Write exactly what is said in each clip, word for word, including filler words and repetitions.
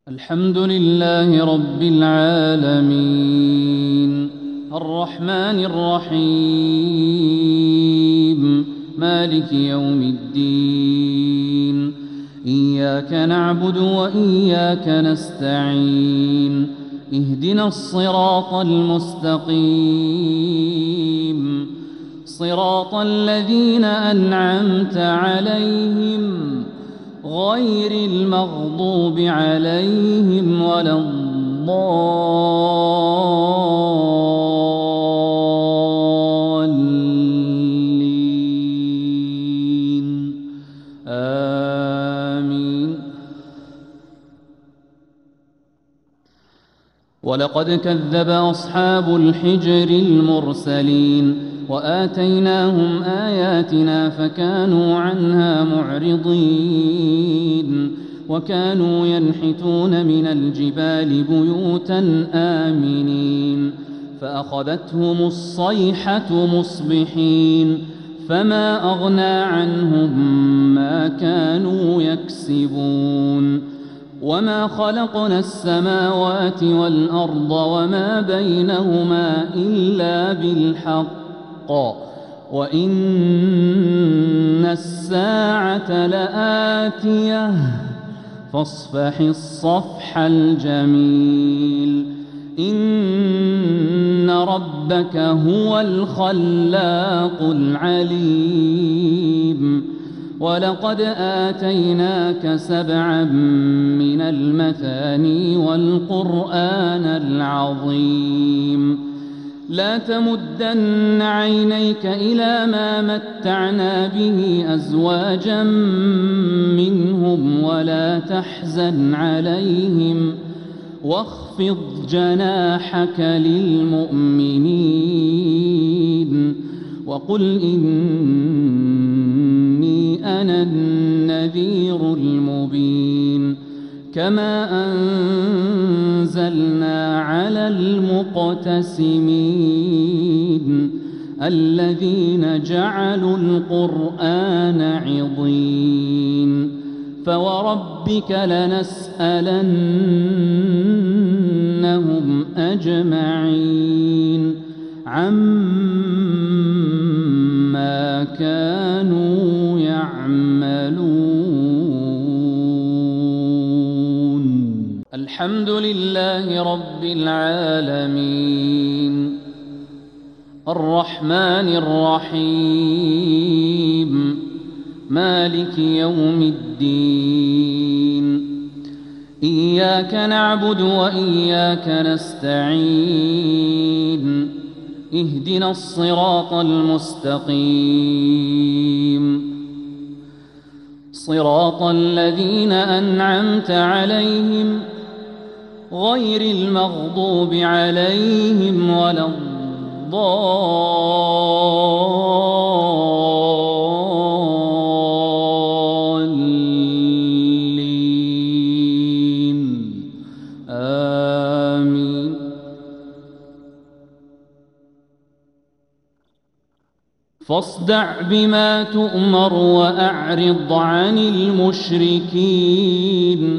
الحمد لله رب العالمين الرحمن الرحيم مالك يوم الدين إياك نعبد وإياك نستعين اهدنا الصراط المستقيم صراط الذين أنعمت عليهم غير المغضوب عليهم ولا الضالين آمين. ولقد كذب أصحاب الحجر المرسلين وآتيناهم آياتنا فكانوا عنها معرضين وكانوا ينحتون من الجبال بيوتا آمنين فأخذتهم الصيحة مصبحين فما أغنى عنهم ما كانوا يكسبون وما خلقنا السماوات والأرض وما بينهما إلا بالحق وإن الساعة لآتية فاصفح الصفح الجميل إن ربك هو الخلاق العليم ولقد آتيناك سبعا من المثاني والقرآن العظيم لا تمدن عينيك إلى ما متعنا به أزواجا منهم ولا تحزن عليهم واخفض جناحك للمؤمنين وقل إني أنا النذير المبين كما أنزلنا على المقتسمين الذين جعلوا القرآن عضين فوربك لنسألنهم أجمعين عما كانوا يعملون. الحمد لله رب العالمين الرحمن الرحيم مالك يوم الدين إياك نعبد وإياك نستعين اهدنا الصراط المستقيم صراط الذين أنعمت عليهم غير المغضوب عليهم ولا الضالين آمين. فاصدع بما تؤمر وأعرض عن المشركين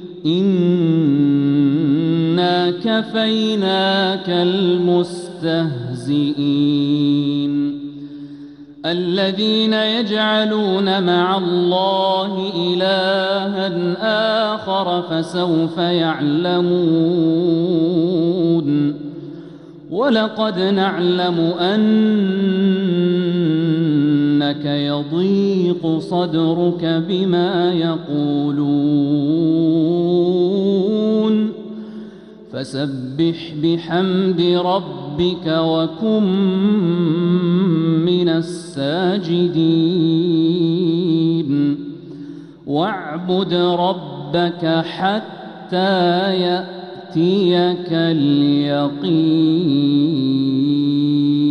إنا كفيناك المستهزئين الذين يجعلون مع الله إلها آخر فسوف يعلمون ولقد نعلم أنك يضيق صدرك بما يقولون فسبح بحمد ربك وكن من الساجدين واعبد ربك حتى يأتيك اليقين.